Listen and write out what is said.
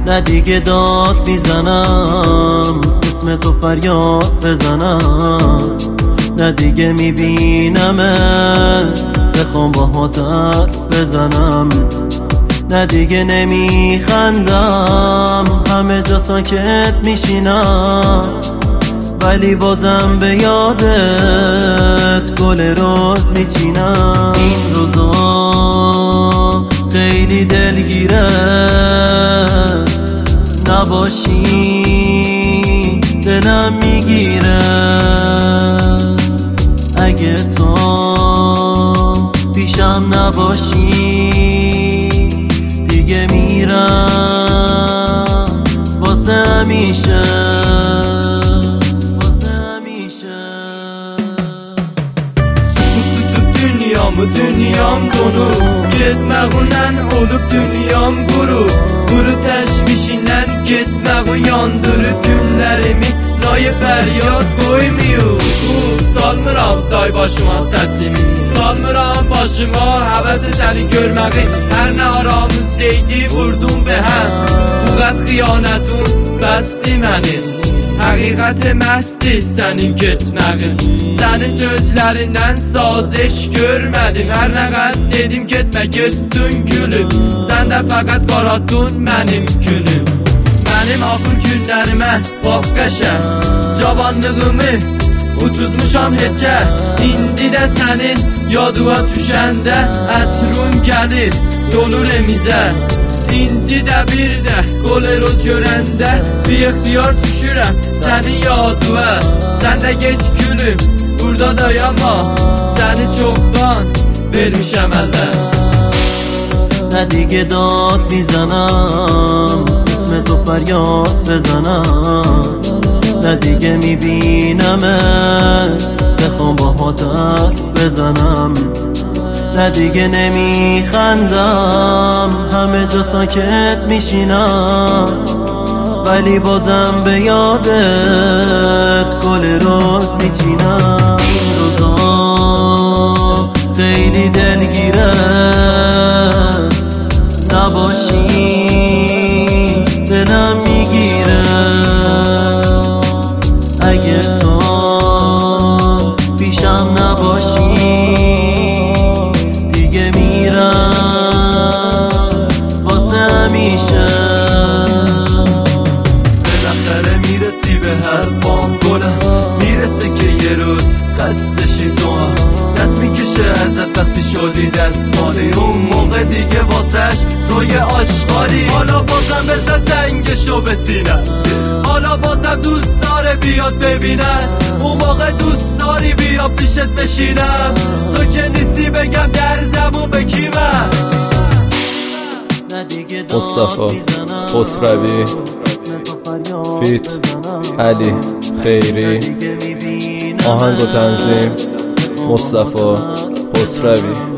نه دیگه داد میزنم اسم تو فریاد بزنم، نه دیگه میبینمت بخوام با حرف بزنم، نه دیگه نمیخندم همه جا ساکت میشینم، ولی بازم به یادت گل روز میچینم. این روزا خیلی دلگیره، نباشی دلم میگیره، اگه تو پیشم نباشی دیگه میرم واسه همیشه، واسه همیشه. Dünyam donu Getməğindən olub dünyam quru Quru təşvişindən getməği yandırıb günlərimi Nayə fəryad qoymuyor Salmıram day başıma səsimi Salmıram başıma həvəsi səni görməği Hər nə aramızdaydı vurdum be həm Bu qət xiyonətun bəsdi mənim Həqiqət məsti sənin getməğin Sənin sözlərindən saziş görmədim Hər nə qəd dedim getmə getdin gülüm Sən də fəqət qaratdın mənim günüm Mənim axır günlərimə bax qəşə Cavanlığımı utuzmuşam heçə İndi də sənin yadıva düşəndə Ətrum gəlir dolur emizə İndi də bir də qoleroz görəndə Bir ixtiyar düşürəm sənin yadıva Sən də get gülüm burada dayanma Səni çoxdan vermişəm əldən نه دیگه داد میزنم اسم تو فریاد بزنم، نه دیگه میبینمت بخوام با حرف بزنم، نه دیگه نمیخندم همه جا ساکت میشینم، ولی بازم به یادت گل روز میچینم. این روزا خیلی دلگیره، نباشی دلم میگیره، اگه تو پیشم نباشی دیگه میرم واسه همیشه. بالاخره میرسی به حرفام گلم میرسه که یه روز خستشی تو هم دست میکشه ازت وقتی شدی دستمالی اون موقع دیگه واسش توی آشغالی حالا بازم بزن سنگشو به سینه حالا بازم دوست داره بیاد ببینت اون موقع دوست داری بیا پیشت بشینم تو که نیستی بگم دردمو به کی من مصطفی خسروی فیت علی خیری آهنگ و تنظیم مصطفی خسروی